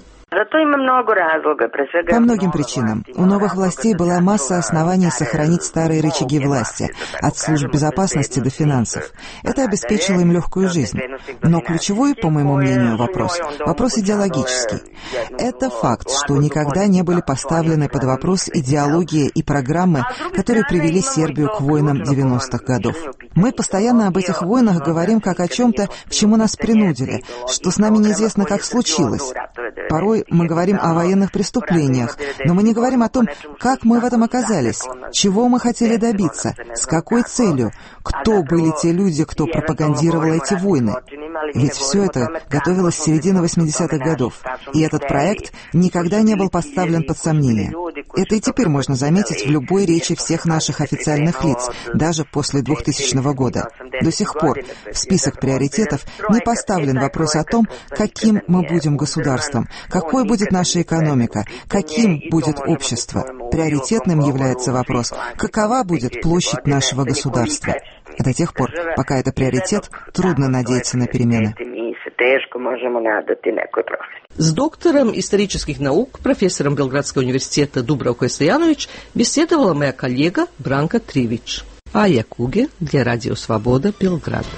По многим причинам. У новых властей была масса оснований сохранить старые рычаги власти, от служб безопасности до финансов. Это обеспечило им легкую жизнь. Но ключевой, по моему мнению, вопрос – вопрос идеологический. Это факт, что никогда не были поставлены под вопрос идеология и программы, которые привели Сербию к войнам девяностых годов. Мы постоянно об этих войнах говорим как о чем-то, к чему нас принудили, что с нами неизвестно, как случилось. Порой мы говорим о военных преступлениях, но мы не говорим о том, как мы в этом оказались, чего мы хотели добиться, с какой целью, кто были те люди, кто пропагандировал эти войны. Ведь все это готовилось с середины восьмидесятых годов, и этот проект никогда не был поставлен под сомнение. Это и теперь можно заметить в любой речи всех наших официальных лиц, даже после двухтысячного года. До сих пор в список приоритетов не поставлен вопрос о том, каким мы будем государством, какой будет наша экономика, каким будет общество. Приоритетным является вопрос, какова будет площадь нашего государства. И до тех пор, пока это приоритет, трудно надеяться на перемены. С доктором исторических наук, профессором Белградского университета Дубравко Стоянович беседовала моя коллега Бранка Тривич. Ая Куге для Радио Свобода, Белград.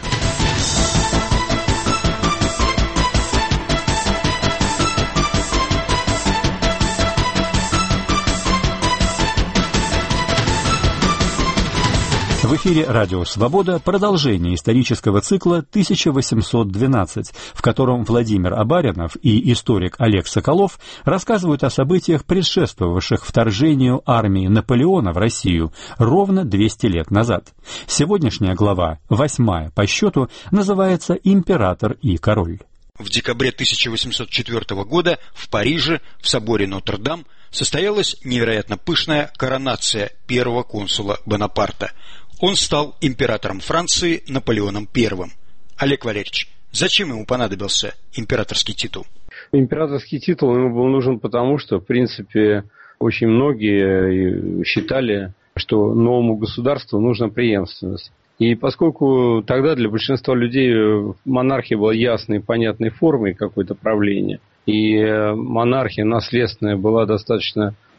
В эфире «Радио Свобода» продолжение исторического цикла тысяча восемьсот двенадцать, в котором Владимир Абаринов и историк Олег Соколов рассказывают о событиях, предшествовавших вторжению армии Наполеона в Россию ровно двести лет назад. Сегодняшняя глава, восьмая по счету, называется «Император и король». В декабре тысяча восемьсот четвёртого года в Париже, в соборе Нотр-Дам, состоялась невероятно пышная коронация первого консула Бонапарта. Он стал императором Франции Наполеоном Первым. Олег Валерьевич, зачем ему понадобился императорский титул? Императорский титул ему был нужен потому, что, в принципе, очень многие считали, что новому государству нужна преемственность. И поскольку тогда для большинства людей монархия была ясной, понятной формой какой-то правления, и монархия наследственная была достаточно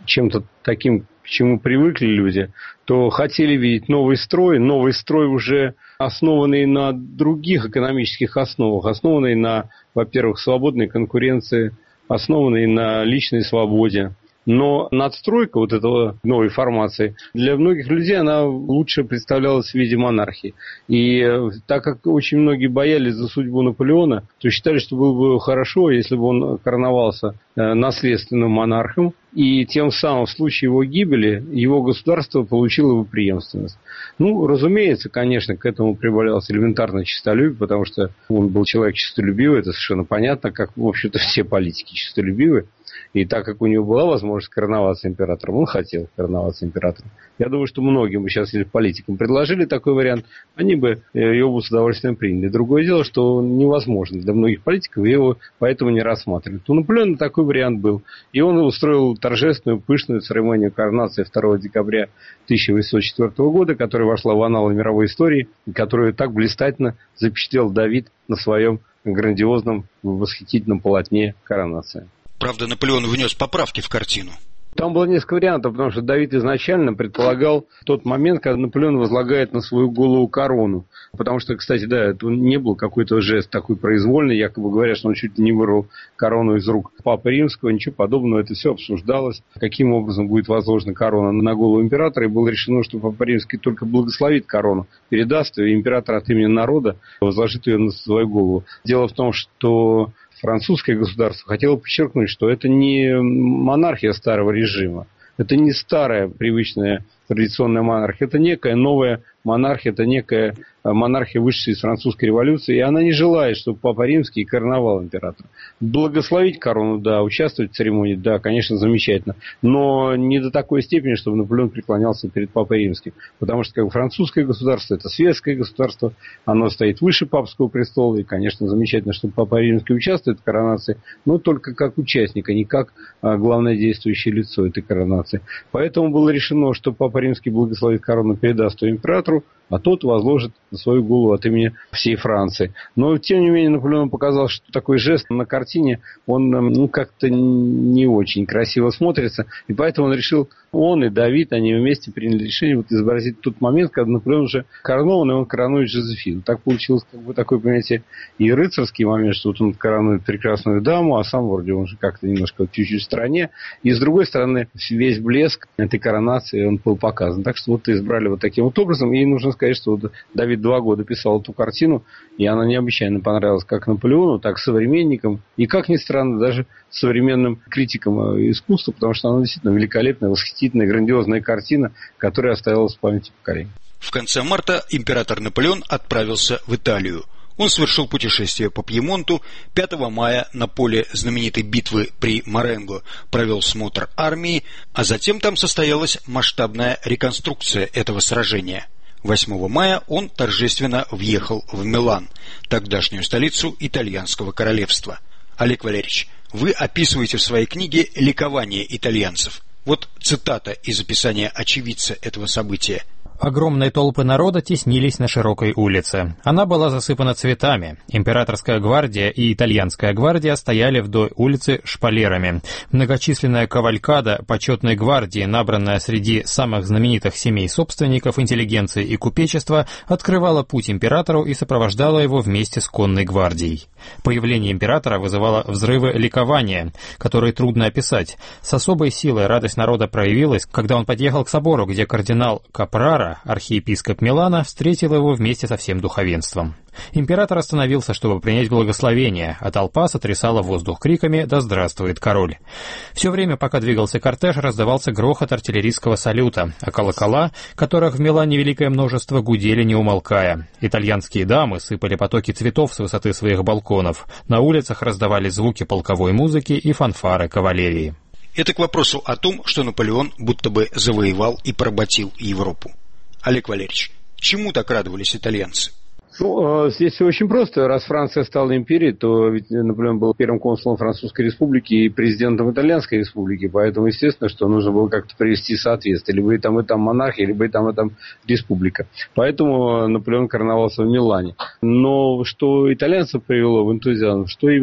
чем-то таким, к чему привыкли люди, то хотели видеть новый строй, новый строй уже основанный на других экономических основах, основанный на, во-первых, свободной конкуренции, основанный на личной свободе. Но надстройка вот этого новой формации для многих людей она лучше представлялась в виде монархии. И так как очень многие боялись за судьбу Наполеона, то считали, что было бы хорошо, если бы он короновался наследственным монархом, и тем самым в случае его гибели его государство получило бы преемственность. Ну, разумеется, конечно, к этому прибавлялось элементарное честолюбие, потому что он был человек честолюбивый, это совершенно понятно, как, в общем-то, все политики честолюбивы. И так как у него была возможность короноваться императором, он хотел короноваться императором. Я думаю, что многим бы сейчас, если политикам предложили такой вариант, они бы его бы с удовольствием приняли. Другое дело, что он невозможен для многих политиков, и его поэтому не рассматривают. У Наполеона такой вариант был. И он устроил торжественную, пышную церемонию коронации второго декабря тысяча восемьсот четвёртого года, которая вошла в анналы мировой истории, и которую так блистательно запечатлел Давид на своем грандиозном, восхитительном полотне коронации. Правда, Наполеон внес поправки в картину. Там было несколько вариантов, потому что Давид изначально предполагал тот момент, когда Наполеон возлагает на свою голову корону. Потому что, кстати, да, это не был какой-то жест такой произвольный, якобы говоря, что он чуть ли не вырвал корону из рук Папы Римского, ничего подобного, это все обсуждалось, каким образом будет возложена корона на голову императора, и было решено, что Папа Римский только благословит корону, передаст ее, и император от имени народа возложит ее на свою голову. Дело в том, что французское государство хотело подчеркнуть, что это не монархия старого режима, это не старая привычная традиционная монархия, это некая новая монархия, это некая монархия, вышедшая из французской революции, и она не желает, чтобы Папа Римский короновал императора. Благословить корону, да, участвовать в церемонии, да, конечно, замечательно, но не до такой степени, чтобы Наполеон преклонялся перед Папой Римским, потому что как бы, французское государство, это светское государство, оно стоит выше папского престола, и, конечно, замечательно, что Папа Римский участвует в коронации, но только как участник, а не как а, главное действующее лицо этой коронации. Поэтому было решено, что Папа Римский благословит корону, передаст ее императору, а тот возложит на свою голову от имени всей Франции. Но, тем не менее, Наполеон показал, что такой жест на картине, он ну, как-то не очень красиво смотрится, и поэтому он решил, он и Давид, они вместе приняли решение вот изобразить тот момент, когда Наполеон уже коронован, и он коронует Жозефину. Так получилось, как бы такой, понимаете, и рыцарский момент, что вот он коронует прекрасную даму, а сам вроде он же как-то немножко чуть-чуть в стороне, и с другой стороны, весь блеск этой коронации, он был показан. Так что вот избрали вот таким вот образом, и нужно сказать, что вот Давид два года писал эту картину, и она необычайно понравилась как Наполеону, так и современникам, и, как ни странно, даже современным критикам искусства, потому что она действительно великолепная, восхитительная, грандиозная картина, которая оставилась в памяти поколения. В конце марта император Наполеон отправился в Италию. Он совершил путешествие по Пьемонту, пятого мая на поле знаменитой битвы при Маренго провел смотр армии, а затем там состоялась масштабная реконструкция этого сражения. восьмого мая он торжественно въехал в Милан, тогдашнюю столицу итальянского королевства. Олег Валерьевич, вы описываете в своей книге ликование итальянцев. Вот цитата из описания очевидца этого события. Огромные толпы народа теснились на широкой улице. Она была засыпана цветами. Императорская гвардия и итальянская гвардия стояли вдоль улицы шпалерами. Многочисленная кавалькада почетной гвардии, набранная среди самых знаменитых семей собственников, интеллигенции и купечества, открывала путь императору и сопровождала его вместе с конной гвардией. Появление императора вызывало взрывы ликования, которые трудно описать. С особой силой радость народа проявилась, когда он подъехал к собору, где кардинал Капрара, архиепископ Милана, встретил его вместе со всем духовенством. Император остановился, чтобы принять благословение, а толпа сотрясала воздух криками «Да здравствует король!». Все время, пока двигался кортеж, раздавался грохот артиллерийского салюта, а колокола, которых в Милане великое множество, гудели не умолкая. Итальянские дамы сыпали потоки цветов с высоты своих балконов. На улицах раздавались звуки полковой музыки и фанфары кавалерии. Это к вопросу о том, что Наполеон будто бы завоевал и поработил Европу. Олег Валерьевич, чему так радовались итальянцы? Ну, здесь все очень просто. Раз Франция стала империей, то ведь Наполеон был первым консулом Французской республики и президентом Итальянской республики, поэтому, естественно, что нужно было как-то привести соответствие. Либо и там, и там монархия, либо и там, и там республика. Поэтому Наполеон короновался в Милане. Но что итальянцев привело в энтузиазм, что именно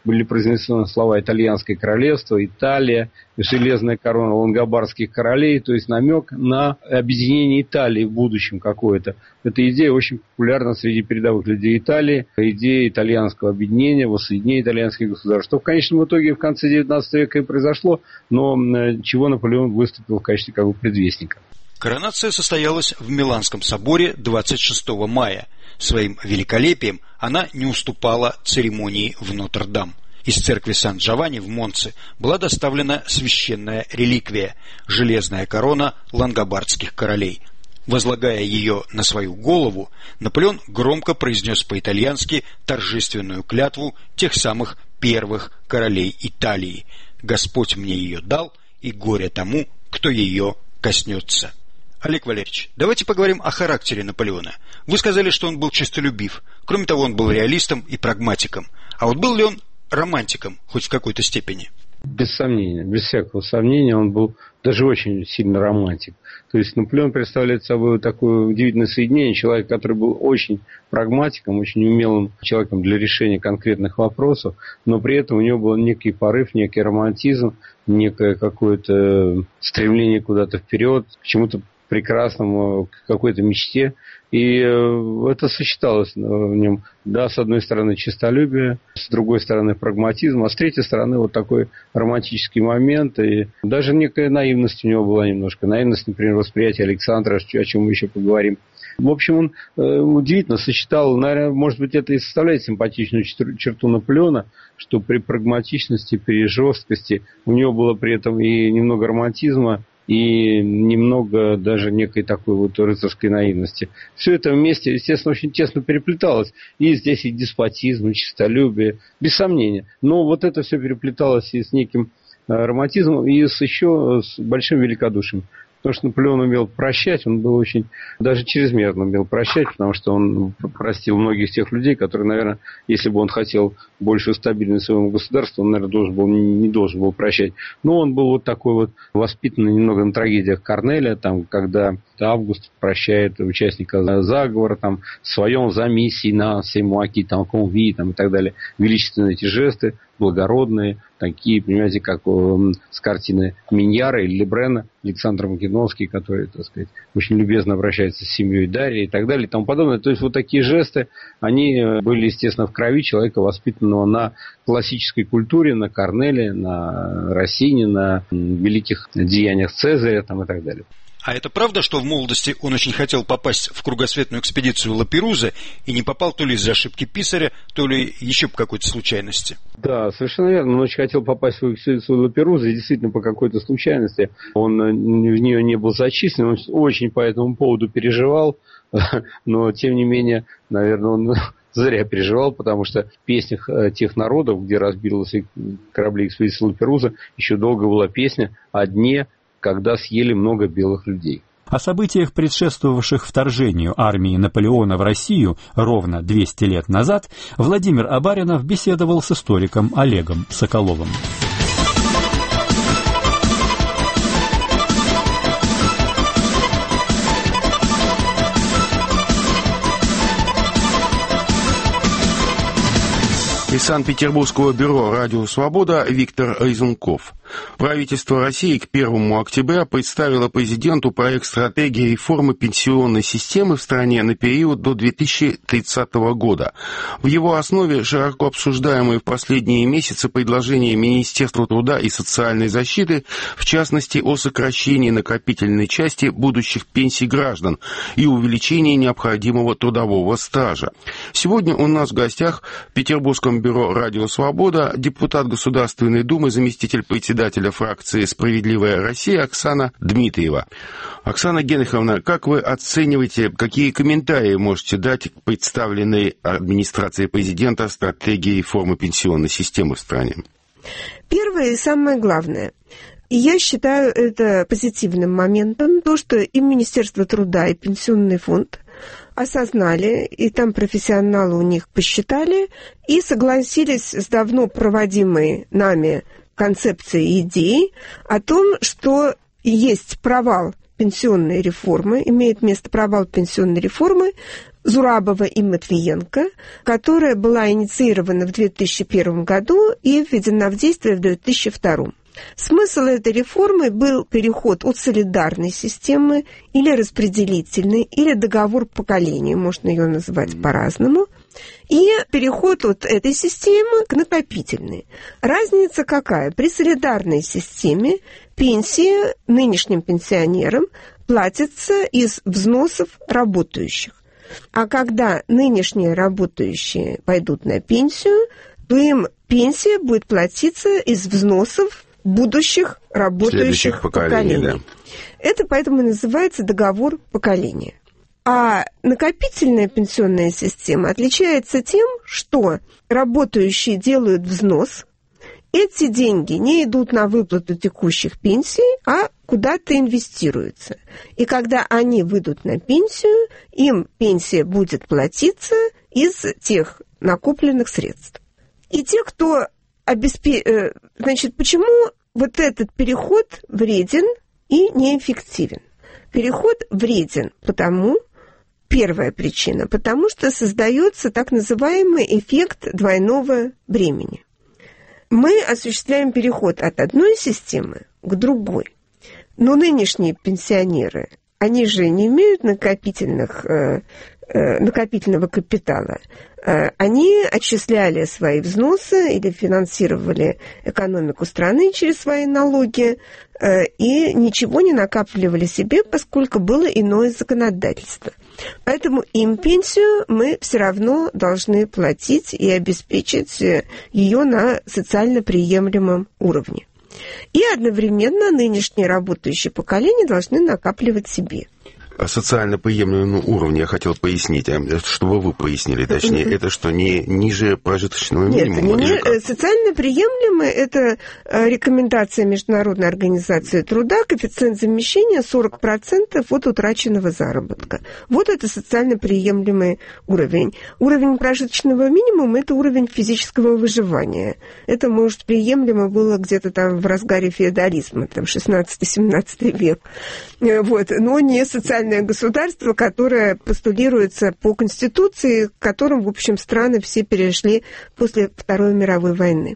были произнесены слова «итальянское королевство», «Италия», «железная корона лангобардских королей», то есть намек на объединение Италии в будущем какое-то. Эта идея очень популярна среди передовых людей Италии, идея итальянского объединения, воссоединения итальянских государств. Что в конечном итоге в конце девятнадцатого века и произошло, но чего Наполеон выступил в качестве как бы предвестника. Коронация состоялась в Миланском соборе двадцать шестого мая. Своим великолепием она не уступала церемонии в Нотр-Дам. Из церкви Сан-Джованни в Монце была доставлена священная реликвия – железная корона лангобардских королей. Возлагая ее на свою голову, Наполеон громко произнес по-итальянски торжественную клятву тех самых первых королей Италии: «Господь мне ее дал, и горе тому, кто ее коснется». Олег Валерьевич, давайте поговорим о характере Наполеона. Вы сказали, что он был честолюбив. Кроме того, он был реалистом и прагматиком. А вот был ли он романтиком, хоть в какой-то степени? Без сомнения, без всякого сомнения, он был даже очень сильно романтик. То есть Наполеон представляет собой такое удивительное соединение. Человек, который был очень прагматиком, очень умелым человеком для решения конкретных вопросов, но при этом у него был некий порыв, некий романтизм, некое какое-то стремление куда-то вперед, к чему-то прекрасному, к какой-то мечте. И это сочеталось в нем, да, с одной стороны честолюбие, с другой стороны прагматизм, а с третьей стороны вот такой романтический момент. И даже некая наивность у него была немножко. Наивность, например, восприятия Александра, о чем мы еще поговорим. В общем, он э, удивительно сочетал, наверное, может быть, это и составляет симпатичную черту Наполеона, что при прагматичности, при жесткости у него было при этом и немного романтизма, и немного даже некой такой вот рыцарской наивности. Все это вместе, естественно, очень тесно переплеталось. И здесь и деспотизм, и честолюбие, без сомнения. Но вот это все переплеталось и с неким романтизмом, и с еще с большим великодушием. Потому что Наполеон умел прощать, он был очень, даже чрезмерно умел прощать, потому что он простил многих тех людей, которые, наверное, если бы он хотел большую стабильность своему государству, он, наверное, должен был, не должен был прощать. Но он был вот такой вот воспитанный немного на трагедиях Корнеля, там, когда Август прощает участника заговора, там, в своем за миссии на Сеймуаки, там, конви, там, и так далее. Величественные эти жесты, благородные, такие, понимаете, как э, с картины Миньяра или Лебрена, Александр Македонский, который, так сказать, очень любезно обращается с семьей Дарьи и так далее и тому подобное. То есть вот такие жесты, они были, естественно, в крови человека, воспитанного на классической культуре, на Корнеле, на Россине, на великих деяниях Цезаря там, и так далее. А это правда, что в молодости он очень хотел попасть в кругосветную экспедицию Лаперуза и не попал то ли из-за ошибки писаря, то ли еще по какой-то случайности? Да, совершенно верно. Он очень хотел попасть в экспедицию Лаперуза, и действительно по какой-то случайности он в нее не был зачислен. Он очень по этому поводу переживал, но тем не менее, наверное, он зря переживал, потому что в песнях тех народов, где разбились корабли экспедиции Лаперуза, еще долго была песня о дне, когда съели много белых людей. О событиях, предшествовавших вторжению армии Наполеона в Россию ровно двести лет назад, Владимир Абаринов беседовал с историком Олегом Соколовым. Из Санкт-Петербургского бюро «Радио Свобода» Виктор Резунков. Правительство России к первому октября представило президенту проект стратегии реформы пенсионной системы в стране на период до две тысячи тридцатого года. В его основе широко обсуждаемые в последние месяцы предложения Министерства труда и социальной защиты, в частности о сокращении накопительной части будущих пенсий граждан и увеличении необходимого трудового стажа. Сегодня у нас в гостях в Петербургском бюро «Радио Свобода» депутат Государственной Думы, заместитель председателя фракции «Справедливая Россия» Оксана Дмитриева. Оксана Генриховна, как вы оцениваете, какие комментарии можете дать к представленной администрацией президента стратегии реформы пенсионной системы в стране? Первое и самое главное. И я считаю это позитивным моментом, то, что и Министерство труда, и Пенсионный фонд осознали, и там профессионалы у них посчитали, и согласились с давно проводимой нами концепцией и идеей о том, что есть провал пенсионной реформы, имеет место провал пенсионной реформы Зурабова и Матвиенко, которая была инициирована в две тысячи первом году и введена в действие в две тысячи втором. Смысл этой реформы был переход от солидарной системы или распределительной, или договор поколений, можно ее называть по-разному, и переход от этой системы к накопительной. Разница какая? При солидарной системе пенсии нынешним пенсионерам платятся из взносов работающих. А когда нынешние работающие пойдут на пенсию, то им пенсия будет платиться из взносов будущих работающих поколений. поколений. Да. Это поэтому и называется договор поколения. А накопительная пенсионная система отличается тем, что работающие делают взнос, эти деньги не идут на выплату текущих пенсий, а куда-то инвестируются. И когда они выйдут на пенсию, им пенсия будет платиться из тех накопленных средств. И те, кто обеспечивает... Значит, почему вот этот переход вреден и неэффективен? Переход вреден, потому... Первая причина, потому что создается так называемый эффект двойного бремени. Мы осуществляем переход от одной системы к другой. Но нынешние пенсионеры, они же не имеют накопительных, э, э, накопительного капитала. Э, они отчисляли свои взносы или финансировали экономику страны через свои налоги э, и ничего не накапливали себе, поскольку было иное законодательство. Поэтому им пенсию мы все равно должны платить и обеспечить ее на социально приемлемом уровне. И одновременно нынешние работающие поколения должны накапливать себе. Социально приемлемом уровне я хотел пояснить, чтобы вы пояснили, точнее, это что, не ниже прожиточного минимума? Нет, не, социально приемлемое – это рекомендация Международной организации труда, коэффициент замещения сорок процентов от утраченного заработка. Вот это социально приемлемый уровень. Уровень прожиточного минимума – это уровень физического выживания. Это, может, приемлемо было где-то там в разгаре феодализма, там шестнадцатый-семнадцатый век. Вот. Но не социально государство, которое постулируется по Конституции, к которым, в общем, страны все перешли после Второй мировой войны.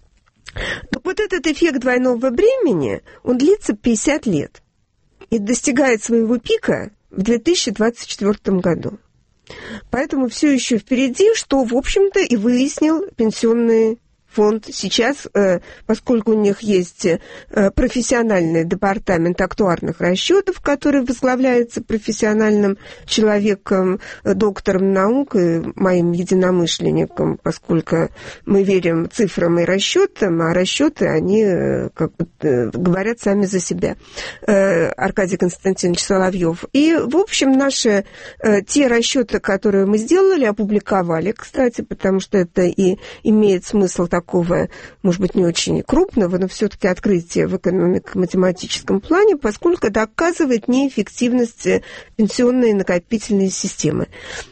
Так вот этот эффект двойного бремени, он длится пятьдесят лет и достигает своего пика в две тысячи двадцать четвёртом году. Поэтому все еще впереди, что, в общем-то, и выяснил Пенсионный фонд сейчас, поскольку у них есть профессиональный департамент актуарных расчетов, который возглавляется профессиональным человеком, доктором наук и моим единомышленником, поскольку мы верим цифрам и расчетам, а расчеты, они как бы говорят сами за себя. Аркадий Константинович Соловьев. И, в общем, наши те расчеты, которые мы сделали, опубликовали, кстати, потому что это и имеет смысл такой такого, может быть, не очень крупного, но все-таки открытия в экономико-математическом плане, поскольку доказывает неэффективность пенсионной и накопительной системы.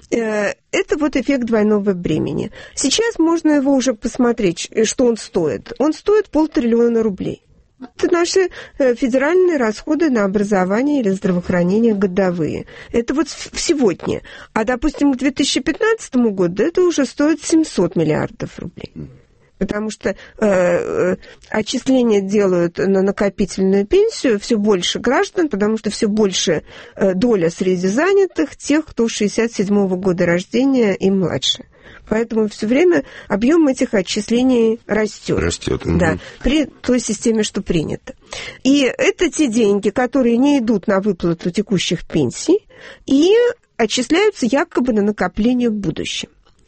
Это вот эффект двойного бремени. Сейчас можно его уже посмотреть, что он стоит. Он стоит полтриллиона рублей. Это наши федеральные расходы на образование или здравоохранение годовые. Это вот в сегодня. А, допустим, к две тысячи пятнадцатому году это уже стоит семьсот миллиардов рублей. Потому что э, отчисления делают на накопительную пенсию все больше граждан, потому что все больше э, доля среди занятых тех, кто шестьдесят седьмого года рождения и младше. Поэтому все время объем этих отчислений растет. Растет. Да, угу. При той системе, что принято. И это те деньги, которые не идут на выплату текущих пенсий и отчисляются якобы на накопление в будущем.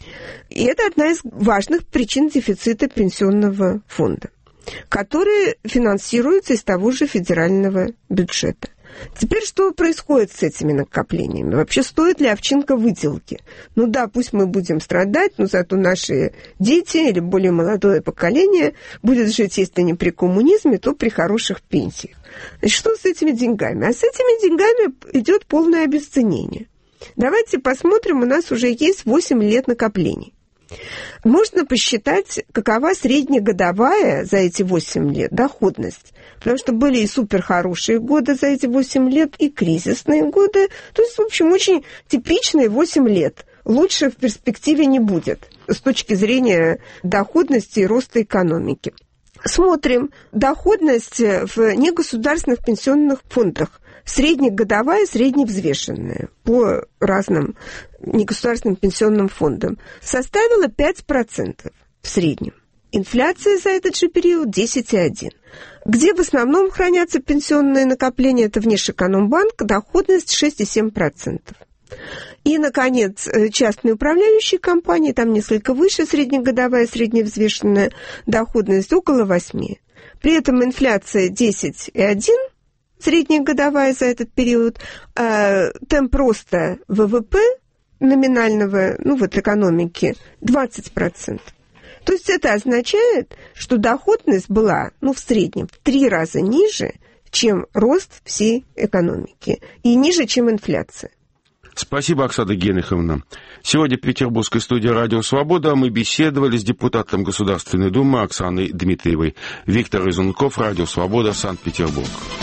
И это одна из важных причин дефицита пенсионного фонда, который финансируется из того же федерального бюджета. Теперь что происходит с этими накоплениями? Вообще, стоит ли овчинка выделки? Ну да, пусть мы будем страдать, но зато наши дети или более молодое поколение будет жить, если не при коммунизме, то при хороших пенсиях. Значит, что с этими деньгами? А с этими деньгами идет полное обесценение. Давайте посмотрим, у нас уже есть восемь лет накоплений. Можно посчитать, какова среднегодовая за эти восемь лет доходность. Потому что были и суперхорошие годы за эти восемь лет, и кризисные годы. То есть, в общем, очень типичные восемь лет. Лучше в перспективе не будет с точки зрения доходности и роста экономики. Смотрим доходность в негосударственных пенсионных фондах. Среднегодовая, средневзвешенная по разным негосударственным пенсионным фондам составила пять процентов в среднем. Инфляция за этот же период десять целых одна десятая. Где в основном хранятся пенсионные накопления, это Внешэкономбанк, доходность шесть целых семь десятых процента. И, наконец, частные управляющие компании, там несколько выше среднегодовая, средневзвешенная доходность, около восемь. При этом инфляция десять целых одна десятая, среднегодовая за этот период, а темп роста ВВП номинального, ну вот экономики, двадцать процентов. То есть это означает, что доходность была, ну, в среднем в три раза ниже, чем рост всей экономики, и ниже, чем инфляция. Спасибо, Оксана Генриховна. Сегодня в петербургской студии «Радио Свобода» мы беседовали с депутатом Государственной Думы Оксаной Дмитриевой. Виктор Изунков, «Радио Свобода», Санкт-Петербург.